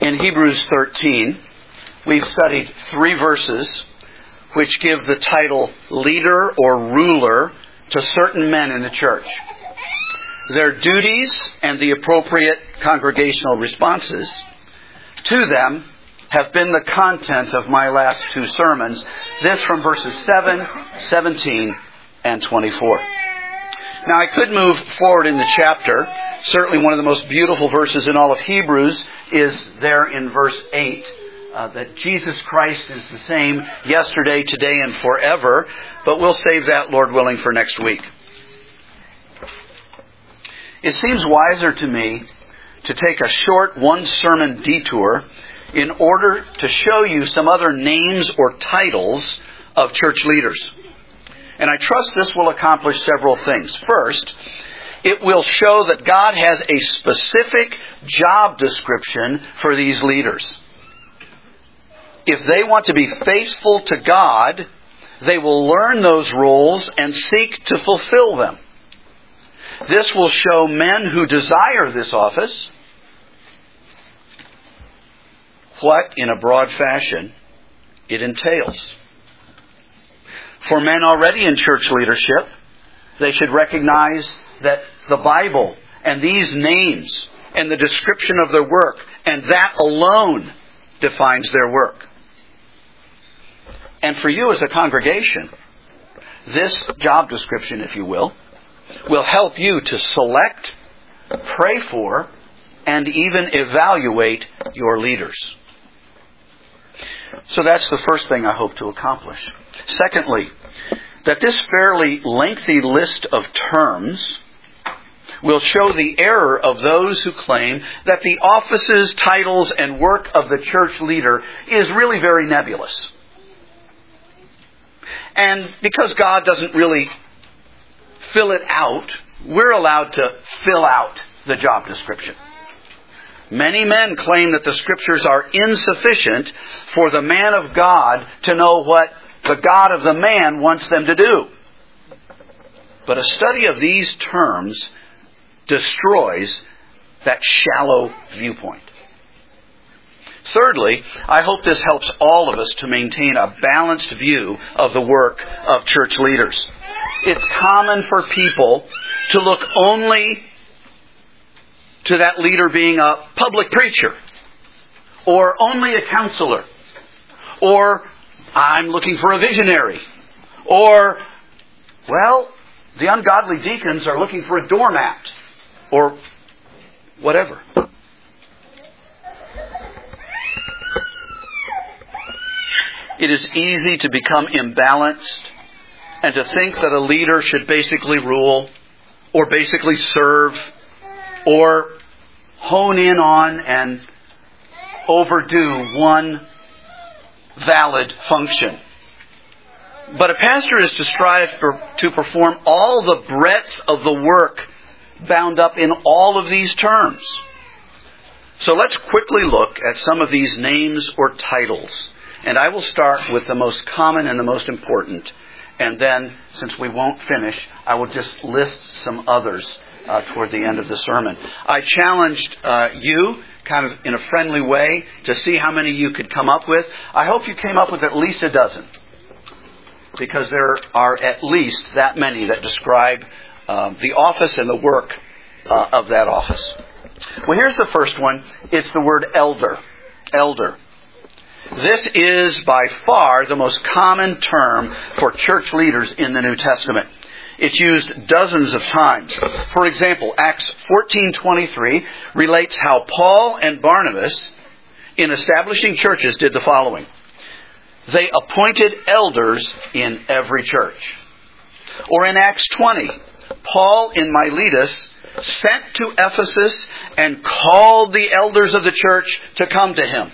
In Hebrews 13, we've studied 3 verses which give the title leader or ruler to certain men in the church. Their duties and the appropriate congregational responses to them have been the content of my last 2 sermons. This from verses 7, 17, and 24. Now I could move forward in the chapter. Certainly one of the most beautiful verses in all of Hebrews is there in verse 8. That Jesus Christ is the same yesterday, today, and forever. But we'll save that, Lord willing, for next week. It seems wiser to me to take a short 1-sermon detour in order to show you some other names or titles of church leaders. And I trust this will accomplish several things. First, it will show that God has a specific job description for these leaders. If they want to be faithful to God, they will learn those roles and seek to fulfill them. This will show men who desire this office what, in a broad fashion, it entails. For men already in church leadership, they should recognize that the Bible and these names and the description of their work, and that alone defines their work. And for you as a congregation, this job description, if you will help you to select, pray for, and even evaluate your leaders. So that's the first thing I hope to accomplish. Secondly, that this fairly lengthy list of terms will show the error of those who claim that the offices, titles, and work of the church leader is really very nebulous. And because God doesn't really fill it out, we're allowed to fill out the job description. Many men claim that the Scriptures are insufficient for the man of God to know what the God of the man wants them to do. But a study of these terms destroys that shallow viewpoint. Thirdly, I hope this helps all of us to maintain a balanced view of the work of church leaders. It's common for people to look only to that leader being a public preacher, or only a counselor, or I'm looking for a visionary, or, well, the ungodly deacons are looking for a doormat, or whatever. It is easy to become imbalanced and to think that a leader should basically rule, or basically serve, or hone in on and overdo one valid function. But a pastor is to strive to perform all the breadth of the work bound up in all of these terms. So let's quickly look at some of these names or titles. And I will start with the most common and the most important. And then, since we won't finish, I will just list some others toward the end of the sermon. I challenged you, kind of in a friendly way, to see how many you could come up with. I hope you came up with at least a dozen, because there are at least that many that describe the office and the work of that office. Well, here's the first one. It's the word elder. Elder. This is by far the most common term for church leaders in the New Testament. It's used dozens of times. For example, Acts 14:23 relates how Paul and Barnabas, in establishing churches, did the following. They appointed elders in every church. Or in Acts 20, Paul in Miletus sent to Ephesus and called the elders of the church to come to him.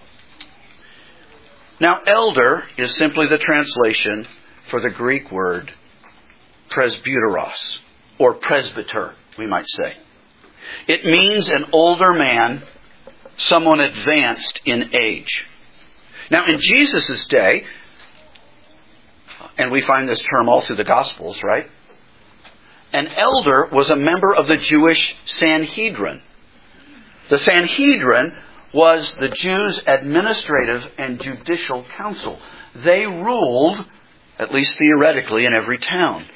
Now, elder is simply the translation for the Greek word presbyteros, or presbyter, we might say. It means an older man, someone advanced in age. Now, in Jesus' day, and we find this term all through the Gospels, right? An elder was a member of the Jewish Sanhedrin. The Sanhedrin was the Jews' administrative and judicial council. They ruled, at least theoretically, in every town.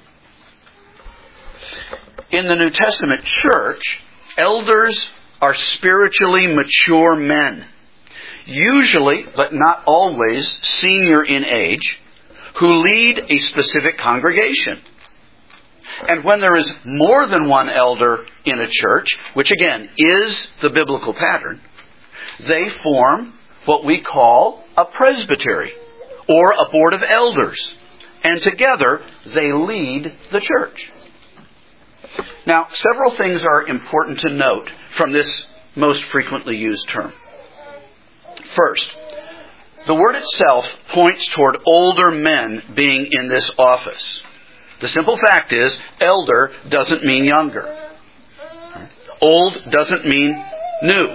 In the New Testament church, elders are spiritually mature men, usually, but not always, senior in age, who lead a specific congregation. And when there is more than one elder in a church, which again is the biblical pattern, they form what we call a presbytery or a board of elders. And together they lead the church. Now, several things are important to note from this most frequently used term. First, the word itself points toward older men being in this office. The simple fact is, elder doesn't mean younger. Old doesn't mean new.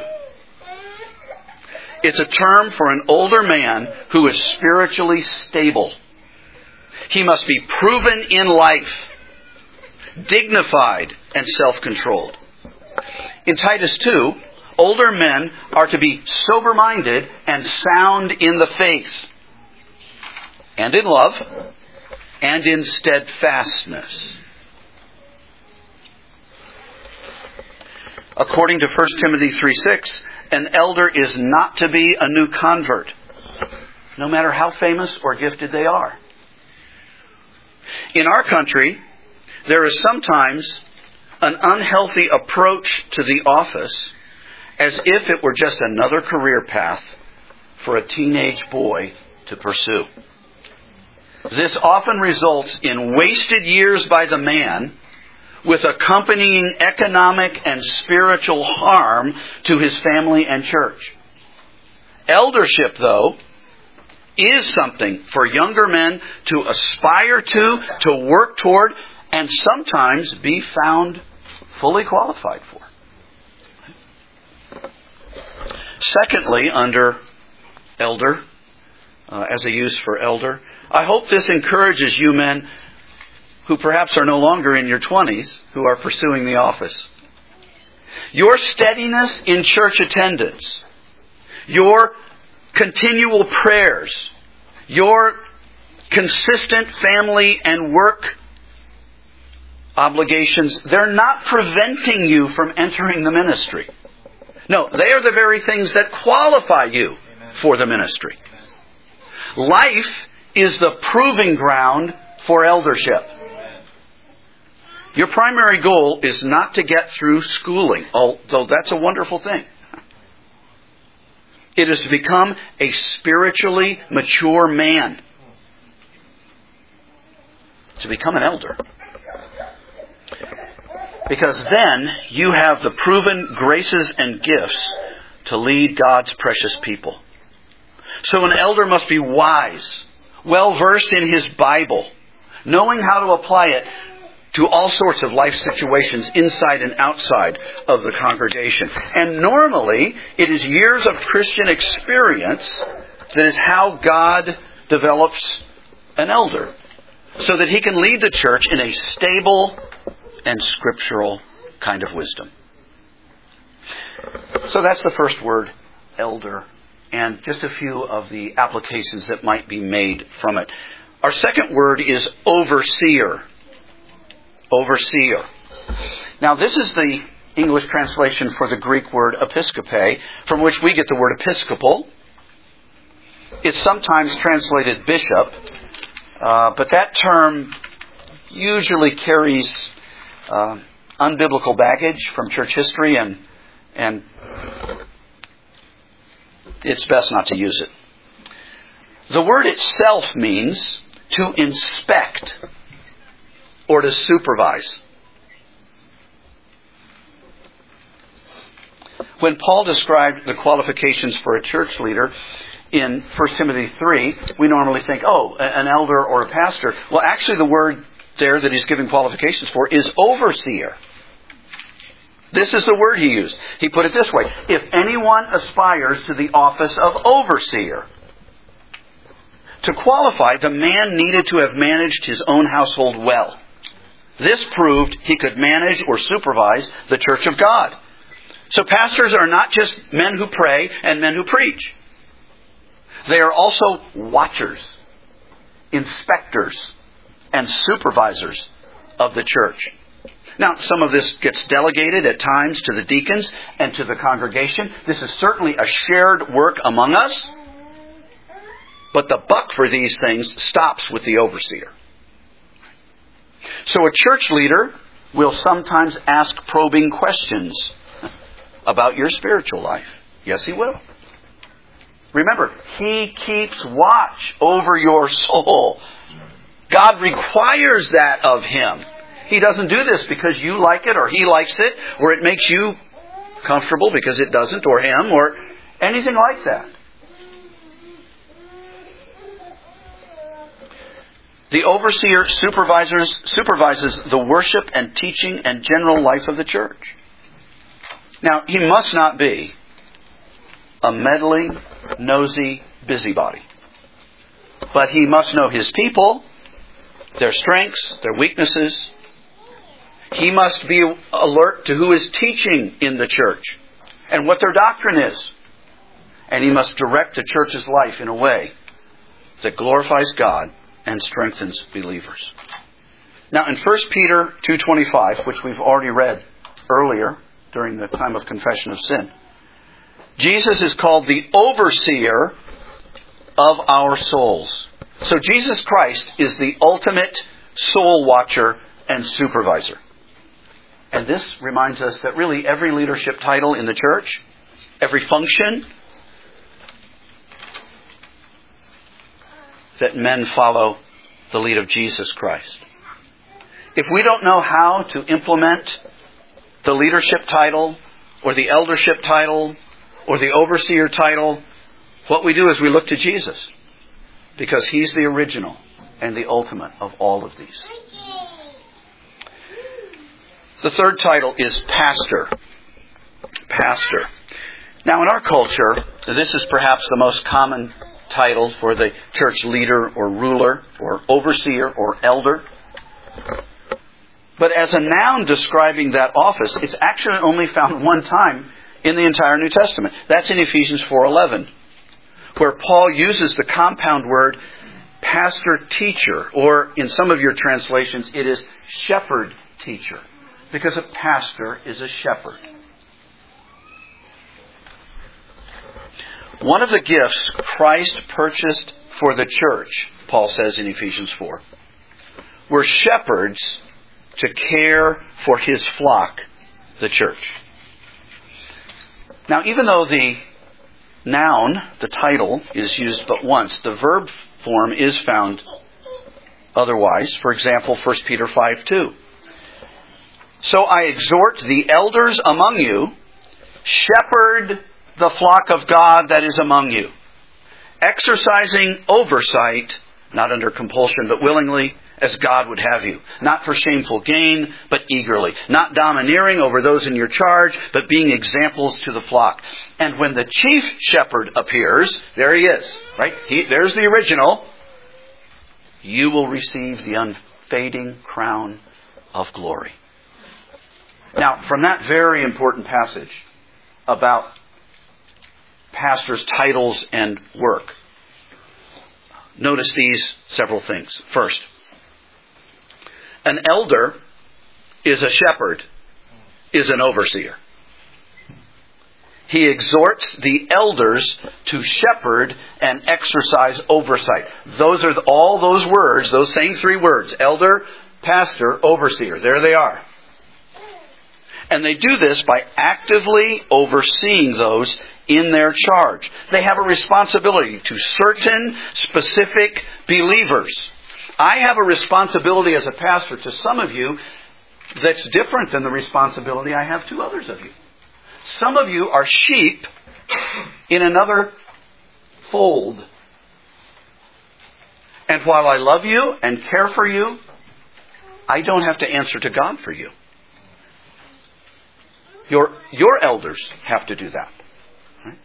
It's a term for an older man who is spiritually stable. He must be proven in life, dignified, and self-controlled. In Titus 2, older men are to be sober-minded and sound in the faith, and in love, and in steadfastness. According to 1 Timothy 3:6, an elder is not to be a new convert, no matter how famous or gifted they are. In our country, there is sometimes an unhealthy approach to the office as if it were just another career path for a teenage boy to pursue. This often results in wasted years by the man with accompanying economic and spiritual harm to his family and church. Eldership, though, is something for younger men to aspire to work toward, and sometimes be found fully qualified for. Secondly, under elder, as a use for elder, I hope this encourages you men who perhaps are no longer in your 20s, who are pursuing the office. Your steadiness in church attendance, your continual prayers, your consistent family and work obligations, they're not preventing you from entering the ministry. No, they are the very things that qualify you for the ministry. Life is the proving ground for eldership. Your primary goal is not to get through schooling, although that's a wonderful thing. It is to become a spiritually mature man. To become an elder. Because then you have the proven graces and gifts to lead God's precious people. So an elder must be wise, well versed in his Bible, knowing how to apply it to all sorts of life situations inside and outside of the congregation. And normally, it is years of Christian experience that is how God develops an elder, so that he can lead the church in a stable and scriptural kind of wisdom. So that's the first word, elder, and just a few of the applications that might be made from it. Our second word is overseer. Overseer. Now, this is the English translation for the Greek word episkope, from which we get the word episcopal. It's sometimes translated bishop, but that term usually carries unbiblical baggage from church history, and it's best not to use it. The word itself means to inspect or to supervise. When Paul described the qualifications for a church leader in 1 Timothy 3, we normally think, an elder or a pastor. Well, actually the word there that he's giving qualifications for is overseer. This is the word he used. He put it this way: if anyone aspires to the office of overseer. To qualify, the man needed to have managed his own household well. This proved he could manage or supervise the church of God. So pastors are not just men who pray and men who preach. They are also watchers, inspectors, and supervisors of the church. Now, some of this gets delegated at times to the deacons and to the congregation. This is certainly a shared work among us. But the buck for these things stops with the overseer. So a church leader will sometimes ask probing questions about your spiritual life. Yes, he will. Remember, he keeps watch over your soul. God requires that of him. He doesn't do this because you like it or he likes it or it makes you comfortable because it doesn't, or him, or anything like that. The overseer supervises the worship and teaching and general life of the church. Now, he must not be a meddling, nosy busybody. But he must know his people, their strengths, their weaknesses. He must be alert to who is teaching in the church and what their doctrine is. And he must direct the church's life in a way that glorifies God and strengthens believers. Now in 1 Peter 2:25, which we've already read earlier during the time of confession of sin, Jesus is called the overseer of our souls. So Jesus Christ is the ultimate soul watcher and supervisor. And this reminds us that really every leadership title in the church, every function, that men follow the lead of Jesus Christ. If we don't know how to implement the leadership title or the eldership title or the overseer title, what we do is we look to Jesus, because he's the original and the ultimate of all of these. The third title is pastor. Pastor. Now in our culture, this is perhaps the most common title for the church leader or ruler or overseer or elder. But as a noun describing that office, it's actually only found one time in the entire New Testament. That's in Ephesians 4:11, where Paul uses the compound word pastor-teacher, or in some of your translations it is shepherd-teacher, because a pastor is a shepherd. One of the gifts Christ purchased for the church, Paul says in Ephesians 4, were shepherds to care for his flock, the church. Now, even though the noun, the title, is used but once, the verb form is found otherwise. For example, 1 Peter 5:2. So I exhort the elders among you, shepherd the flock of God that is among you, exercising oversight, not under compulsion, but willingly, as God would have you. Not for shameful gain, but eagerly. Not domineering over those in your charge, but being examples to the flock. And when the chief shepherd appears, there he is, right? There's the original. You will receive the unfading crown of glory. Now, from that very important passage about pastors' titles and work, notice these several things. First, an elder is a shepherd, is an overseer. He exhorts the elders to shepherd and exercise oversight. Those are all those words, those same three words: elder, pastor, overseer. There they are. And they do this by actively overseeing those in their charge. They have a responsibility to certain specific believers. I have a responsibility as a pastor to some of you that's different than the responsibility I have to others of you. Some of you are sheep in another fold. And while I love you and care for you, I don't have to answer to God for you. Your elders have to do that. Right?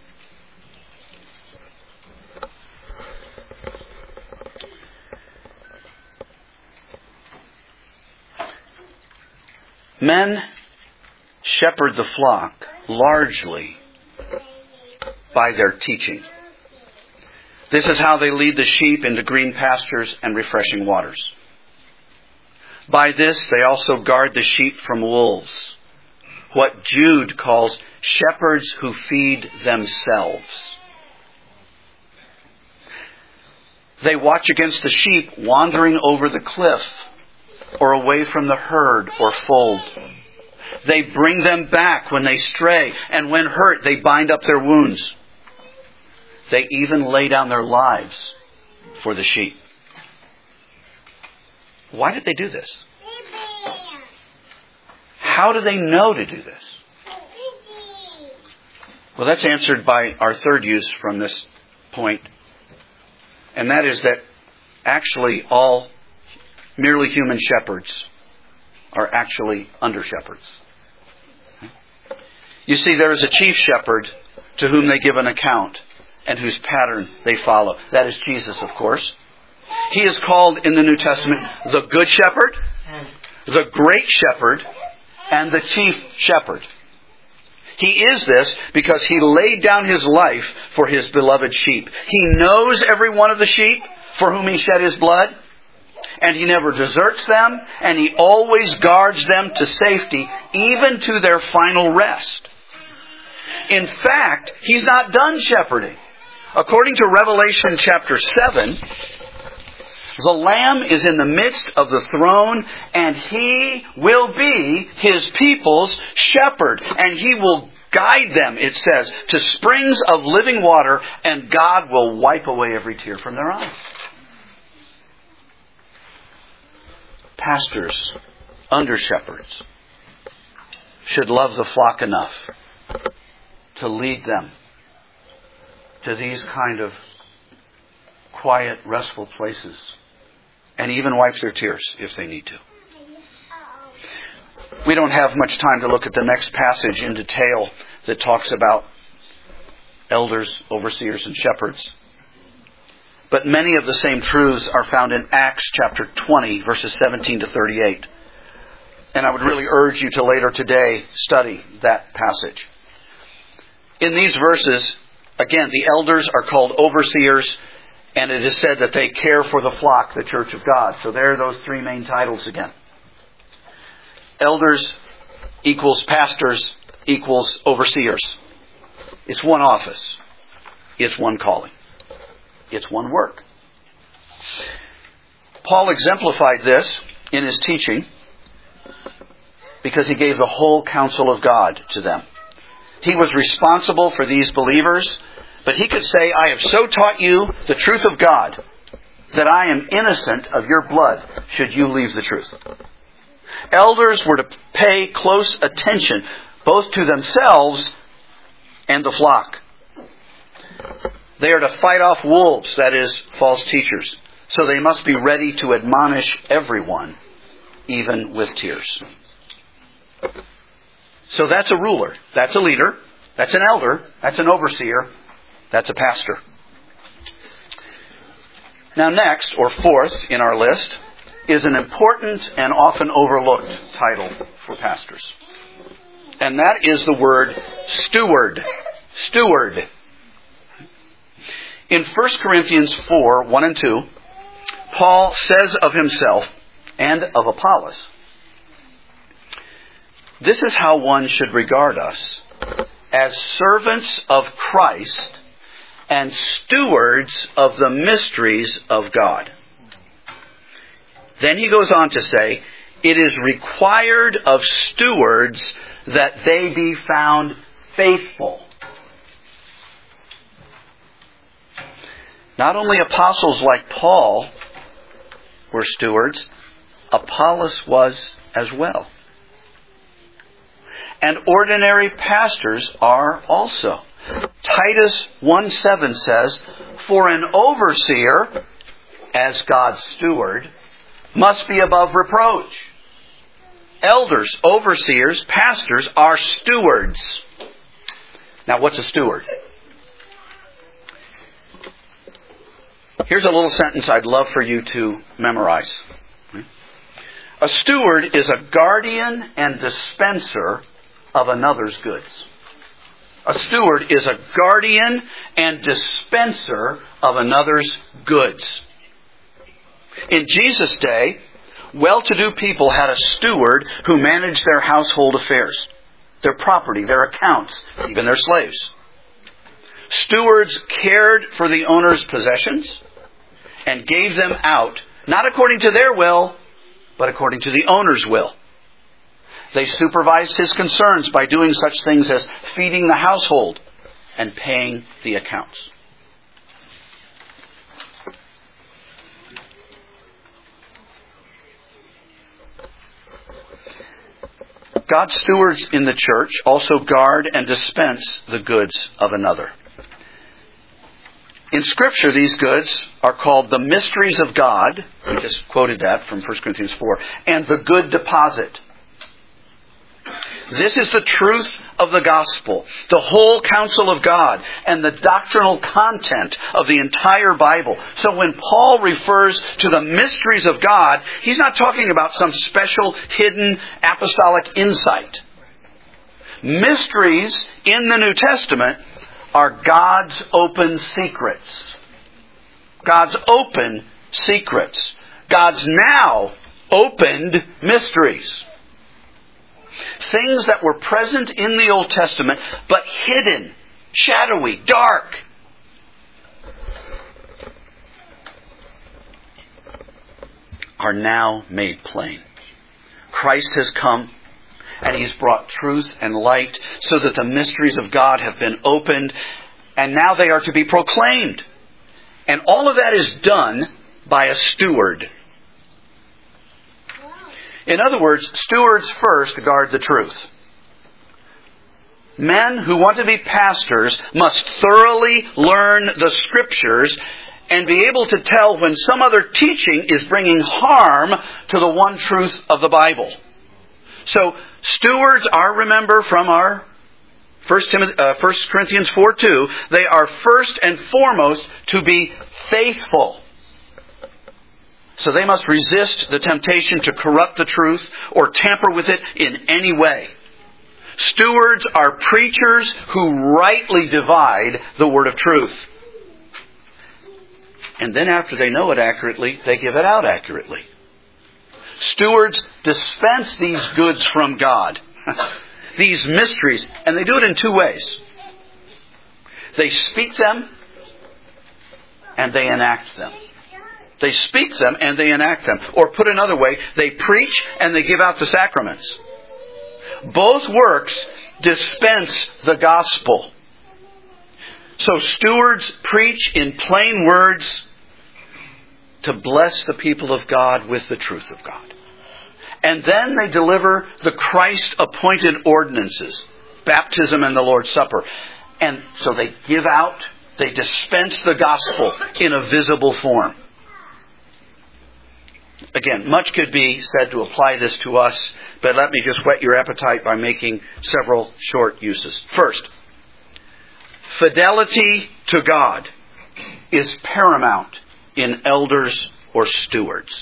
Men shepherd the flock largely by their teaching. This is how they lead the sheep into green pastures and refreshing waters. By this, they also guard the sheep from wolves, what Jude calls shepherds who feed themselves. They watch against the sheep wandering over the cliff or away from the herd or fold. They bring them back when they stray, and when hurt, they bind up their wounds. They even lay down their lives for the sheep. Why did they do this? How do they know to do this? Well, that's answered by our third use from this point. And that is that actually all merely human shepherds are actually under shepherds. You see, there is a chief shepherd to whom they give an account and whose pattern they follow. That is Jesus, of course. He is called in the New Testament the Good Shepherd, the Great Shepherd, and the Chief Shepherd. He is this because He laid down His life for His beloved sheep. He knows every one of the sheep for whom He shed His blood, and He never deserts them, and He always guards them to safety, even to their final rest. In fact, He's not done shepherding. According to Revelation chapter 7, the Lamb is in the midst of the throne, and He will be His people's shepherd. And He will guide them, it says, to springs of living water, and God will wipe away every tear from their eyes. Pastors, under shepherds, should love the flock enough to lead them to these kind of quiet, restful places, and even wipe their tears if they need to. We don't have much time to look at the next passage in detail that talks about elders, overseers, and shepherds. But many of the same truths are found in Acts chapter 20, verses 17 to 38. And I would really urge you to later today study that passage. In these verses, again, the elders are called overseers, and it is said that they care for the flock, the church of God. So there are those three main titles again. Elders equals pastors equals overseers. It's one office. It's one calling. It's one work. Paul exemplified this in his teaching because he gave the whole counsel of God to them. He was responsible for these believers, but he could say, I have so taught you the truth of God that I am innocent of your blood should you leave the truth. Elders were to pay close attention both to themselves and the flock. They are to fight off wolves, that is, false teachers. So they must be ready to admonish everyone, even with tears. So that's a ruler. That's a leader. That's an elder. That's an overseer. That's a pastor. Now next, or fourth in our list, is an important and often overlooked title for pastors. And that is the word steward. Steward. In 1 Corinthians 4, 1 and 2, Paul says of himself and of Apollos, this is how one should regard us, as servants of Christ and stewards of the mysteries of God. Then he goes on to say, it is required of stewards that they be found faithful. Not only apostles like Paul were stewards, Apollos was as well. And ordinary pastors are also. Titus 1:7 says, for an overseer, as God's steward, must be above reproach. Elders, overseers, pastors are stewards. Now, what's a steward? Here's a little sentence I'd love for you to memorize. A steward is a guardian and dispenser of another's goods. A steward is a guardian and dispenser of another's goods. In Jesus' day, well-to-do people had a steward who managed their household affairs, their property, their accounts, even their slaves. Stewards cared for the owner's possessions and gave them out, not according to their will, but according to the owner's will. They supervised his concerns by doing such things as feeding the household and paying the accounts. God's stewards in the church also guard and dispense the goods of another. In Scripture, these goods are called the mysteries of God. We just quoted that from 1 Corinthians 4. And the good deposit. This is the truth of the gospel, the whole counsel of God, and the doctrinal content of the entire Bible. So when Paul refers to the mysteries of God, he's not talking about some special hidden apostolic insight. Mysteries in the New Testament are God's open secrets. God's open secrets. God's now opened mysteries. Things that were present in the Old Testament, but hidden, shadowy, dark. Are now made plain. Christ has come, and He's brought truth and light so that the mysteries of God have been opened, and now they are to be proclaimed. And all of that is done by a steward. In other words, stewards first guard the truth. Men who want to be pastors must thoroughly learn the Scriptures and be able to tell when some other teaching is bringing harm to the one truth of the Bible. So, stewards are, remember from our 1 Corinthians 4:2, they are first and foremost to be faithful. So they must resist the temptation to corrupt the truth or tamper with it in any way. Stewards are preachers who rightly divide the word of truth. And then after they know it accurately, they give it out accurately. Stewards dispense these goods from God, these mysteries, and they do it in two ways. They speak them and they enact them. They speak them and they enact them. Or put another way, they preach and they give out the sacraments. Both works dispense the gospel. So stewards preach in plain words to bless the people of God with the truth of God. And then they deliver the Christ-appointed ordinances, baptism and the Lord's Supper. And so they give out, they dispense the gospel in a visible form. Again, much could be said to apply this to us, but let me just whet your appetite by making several short uses. First, fidelity to God is paramount in elders or stewards.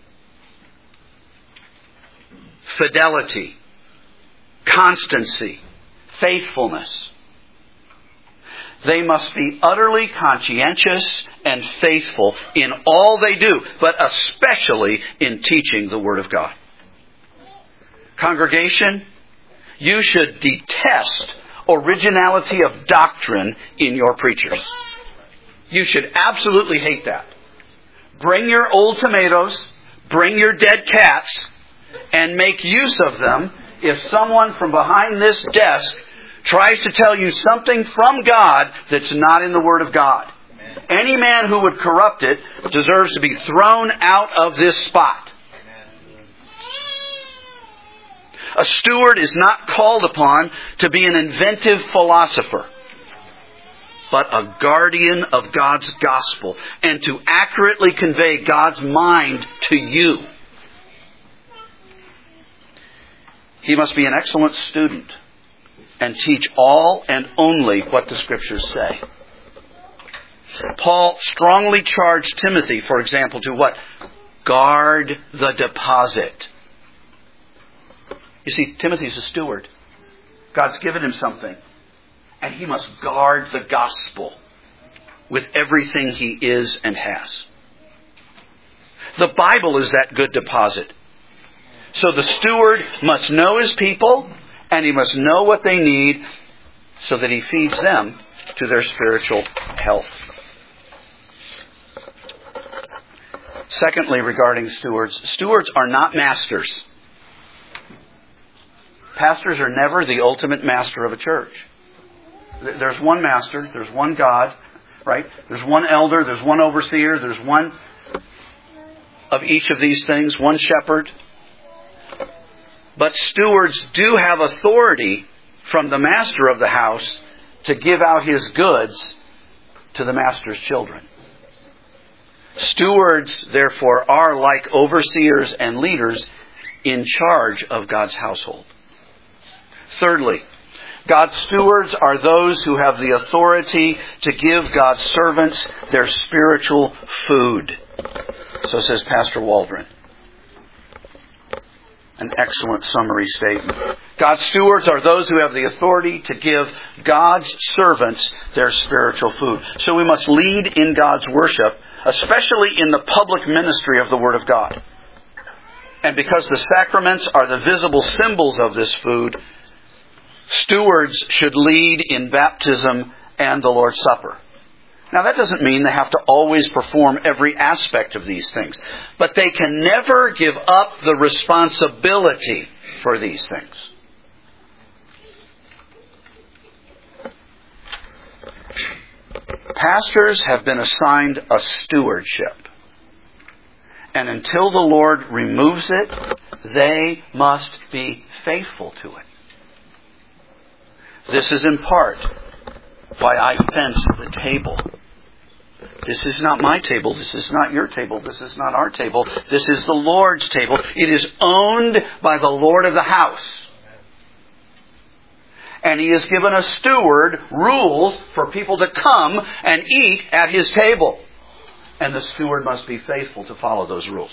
Fidelity, constancy, faithfulness. They must be utterly conscientious and faithful in all they do, but especially in teaching the Word of God. Congregation, you should detest originality of doctrine in your preachers. You should absolutely hate that. Bring your old tomatoes, bring your dead cats, and make use of them if someone from behind this desk tries to tell you something from God that's not in the Word of God. Amen. Any man who would corrupt it deserves to be thrown out of this spot. Amen. A steward is not called upon to be an inventive philosopher, but a guardian of God's gospel and to accurately convey God's mind to you. He must be an excellent student and teach all and only what the Scriptures say. Paul strongly charged Timothy, for example, to what? Guard the deposit. You see, Timothy's a steward. God's given him something. And he must guard the gospel with everything he is and has. The Bible is that good deposit. So the steward must know his people, and he must know what they need so that he feeds them to their spiritual health. Secondly, regarding stewards, stewards are not masters. Pastors are never the ultimate master of a church. There's one master, there's one God, right? There's one elder, there's one overseer, there's one of each of these things, one shepherd. But stewards do have authority from the master of the house to give out his goods to the master's children. Stewards, therefore, are like overseers and leaders in charge of God's household. Thirdly, God's stewards are those who have the authority to give God's servants their spiritual food. So says Pastor Waldron. An excellent summary statement. God's stewards are those who have the authority to give God's servants their spiritual food. So we must lead in God's worship, especially in the public ministry of the Word of God. And because the sacraments are the visible symbols of this food, stewards should lead in baptism and the Lord's Supper. Now that doesn't mean they have to always perform every aspect of these things. But they can never give up the responsibility for these things. Pastors have been assigned a stewardship. And until the Lord removes it, they must be faithful to it. This is in part why I fence the table. This is not my table. This is not your table. This is not our table. This is the Lord's table. It is owned by the Lord of the house. And He has given a steward rules for people to come and eat at His table. And the steward must be faithful to follow those rules.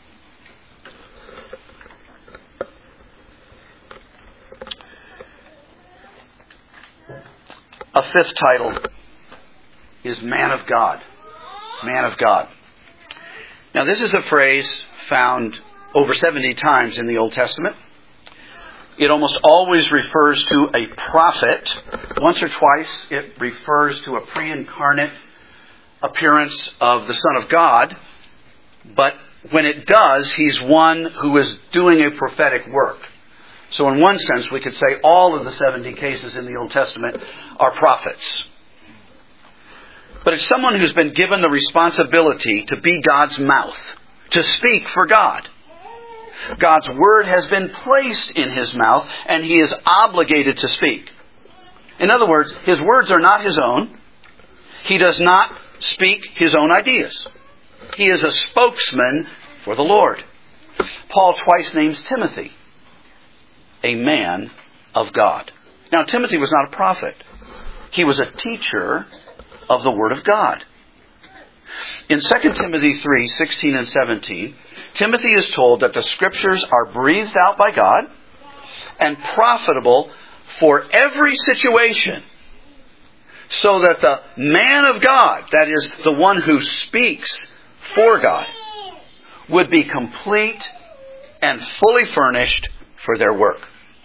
A fifth title is Man of God. Man of God. Now this is a phrase found over 70 times in the Old Testament. It almost always refers to a prophet. Once or twice it refers to a pre-incarnate appearance of the Son of God. But when it does, He's one who is doing a prophetic work. So in one sense, we could say all of the 70 cases in the Old Testament are prophets. But it's someone who's been given the responsibility to be God's mouth, to speak for God. God's word has been placed in his mouth, and he is obligated to speak. In other words, his words are not his own. He does not speak his own ideas. He is a spokesman for the Lord. Paul twice names Timothy a man of God. Now, Timothy was not a prophet. He was a teacher of the Word of God. In 2 Timothy 3:16 and 17, Timothy is told that the Scriptures are breathed out by God and profitable for every situation, so that the man of God, that is, the one who speaks for God, would be complete and fully furnished for their work.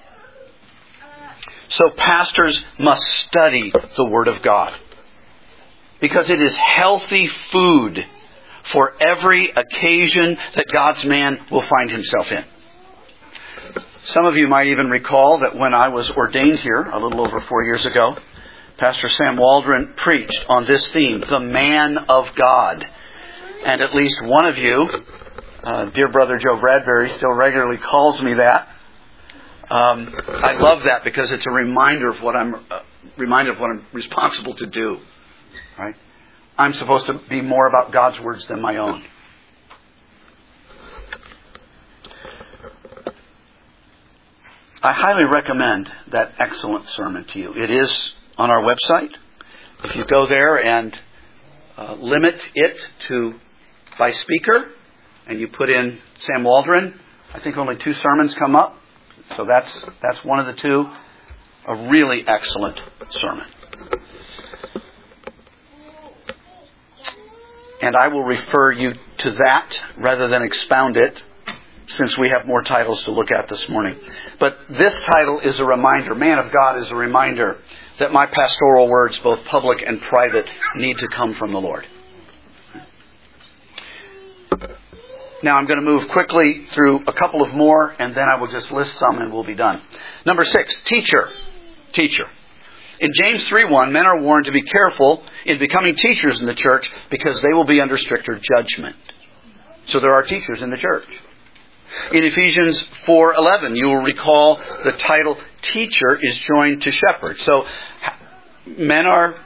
So pastors must study the Word of God, because it is healthy food for every occasion that God's man will find himself in. Some of you might even recall that when I was ordained here a little over 4 years ago, Pastor Sam Waldron preached on this theme, the man of God. And at least one of you, dear brother Joe Bradbury, still regularly calls me that. I love that because it's a reminder of what I'm responsible to do. Right? I'm supposed to be more about God's words than my own. I highly recommend that excellent sermon to you. It is on our website. If you go there and limit it to by speaker, and you put in Sam Waldron, I think only 2 sermons come up. So that's one of the 2. A really excellent sermon. And I will refer you to that rather than expound it, since we have more titles to look at this morning. But this title is a reminder, Man of God is a reminder, that my pastoral words, both public and private, need to come from the Lord. Now I'm going to move quickly through a couple of more, and then I will just list some and we'll be done. Number 6, teacher. Teacher. In James 3:1, men are warned to be careful in becoming teachers in the church because they will be under stricter judgment. So there are teachers in the church. In Ephesians 4:11, you will recall the title teacher is joined to shepherd. So men are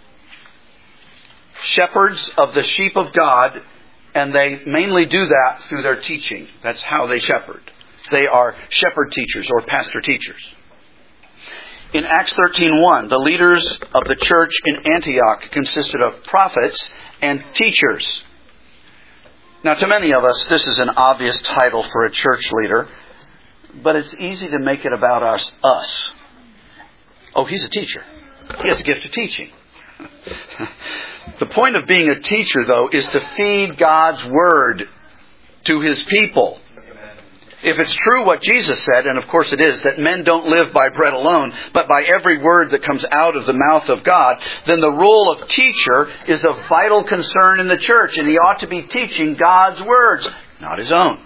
shepherds of the sheep of God, and they mainly do that through their teaching. That's how they shepherd. They are shepherd teachers or pastor teachers. In Acts 13:1, the leaders of the church in Antioch consisted of prophets and teachers. Now, to many of us, this is an obvious title for a church leader, but it's easy to make it about us. Oh, he's a teacher. He has a gift of teaching. The point of being a teacher, though, is to feed God's Word to His people. If it's true what Jesus said, and of course it is, that men don't live by bread alone, but by every word that comes out of the mouth of God, then the role of teacher is of vital concern in the church, and he ought to be teaching God's words, not his own.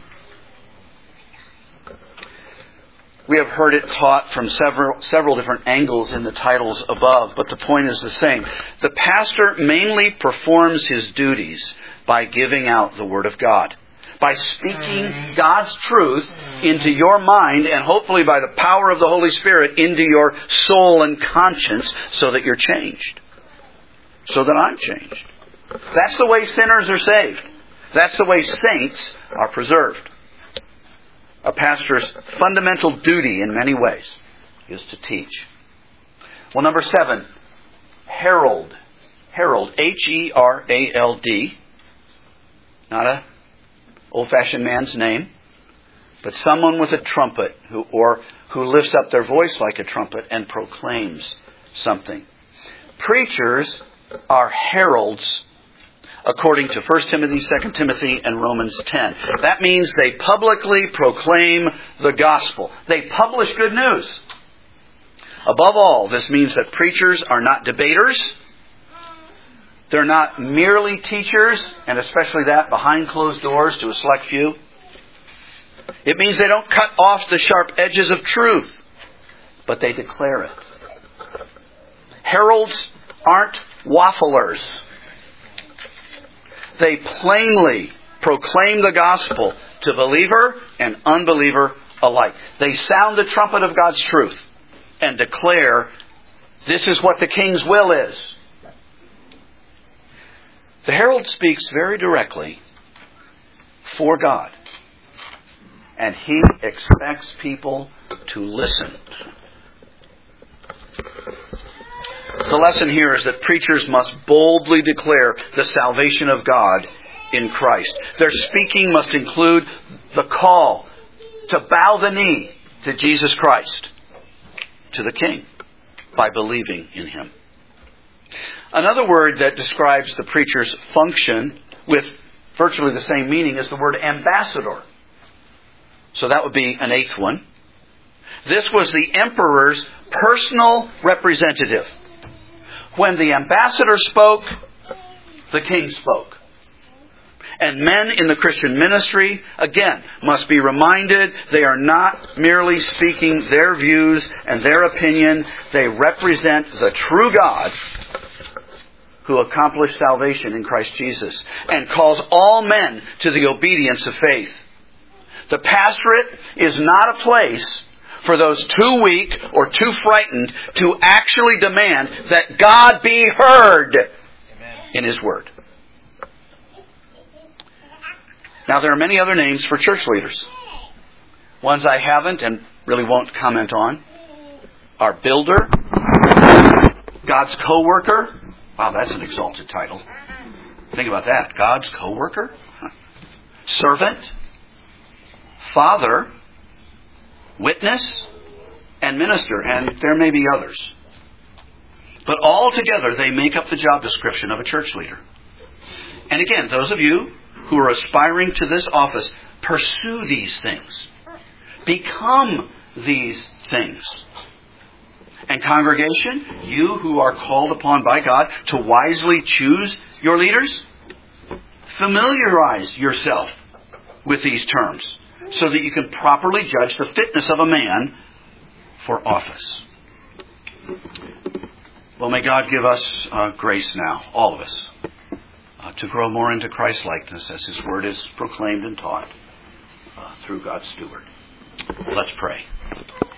We have heard it taught from several different angles in the titles above, but the point is the same. The pastor mainly performs his duties by giving out the Word of God, by speaking God's truth into your mind, and hopefully by the power of the Holy Spirit into your soul and conscience, so that you're changed. So that I'm changed. That's the way sinners are saved. That's the way saints are preserved. A pastor's fundamental duty in many ways is to teach. Well, number 7, herald. Herald, H-E-R-A-L-D. Not a old-fashioned man's name, but someone with a trumpet who lifts up their voice like a trumpet and proclaims something. Preachers are heralds according to 1 Timothy, 2 Timothy, and Romans 10. That means they publicly proclaim the gospel. They publish good news. Above all, this means that preachers are not debaters. They're not merely teachers, and especially that behind closed doors to a select few. It means they don't cut off the sharp edges of truth, but they declare it. Heralds aren't wafflers. They plainly proclaim the gospel to believer and unbeliever alike. They sound the trumpet of God's truth and declare, this is what the King's will is. The herald speaks very directly for God, and he expects people to listen. The lesson here is that preachers must boldly declare the salvation of God in Christ. Their speaking must include the call to bow the knee to Jesus Christ, to the King, by believing in Him. Another word that describes the preacher's function with virtually the same meaning is the word ambassador. So that would be an 8th one. This was the emperor's personal representative. When the ambassador spoke, the king spoke. And men in the Christian ministry, again, must be reminded they are not merely speaking their views and their opinion. They represent the true God who accomplished salvation in Christ Jesus and calls all men to the obedience of faith. The pastorate is not a place for those too weak or too frightened to actually demand that God be heard in His Word. Now, there are many other names for church leaders. Ones I haven't and really won't comment on are builder, God's co-worker. Wow, that's an exalted title. Think about that. God's co-worker. Servant, father, witness, and minister, and there may be others. But all together, they make up the job description of a church leader. And again, those of you who are aspiring to this office, pursue these things. Become these things. And congregation, you who are called upon by God to wisely choose your leaders, familiarize yourself with these terms so that you can properly judge the fitness of a man for office. Well, may God give us grace now, all of us, to grow more into Christ-likeness as His Word is proclaimed and taught through God's steward. Let's pray.